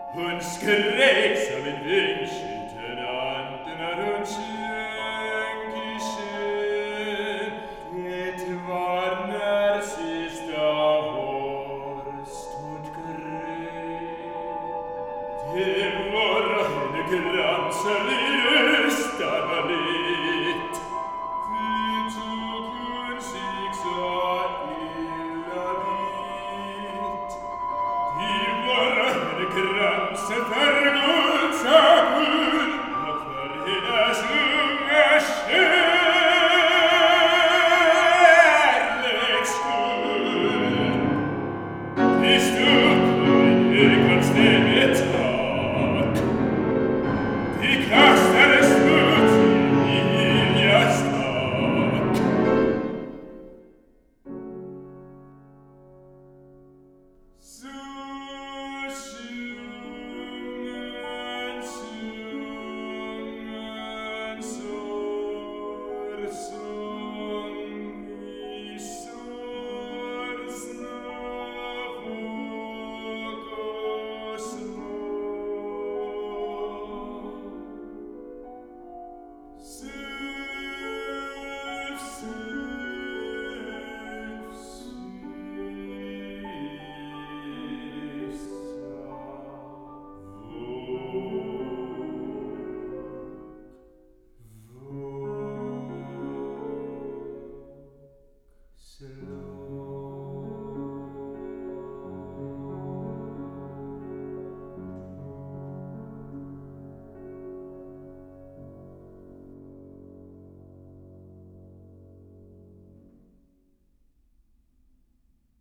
und skräksam in Windschitten andner und Schenkischen, det varnar sista Horst und Gräb. Det var en granser listarna lit, die tog sig så illa vid. Die var en granser för guldsagul, och för hennes unga kärleks skull. De stuckna i ögonsten ett tak, de kastade smuts i Iljas tak. Så sjungen, sjungen, sång i sorsna vågor.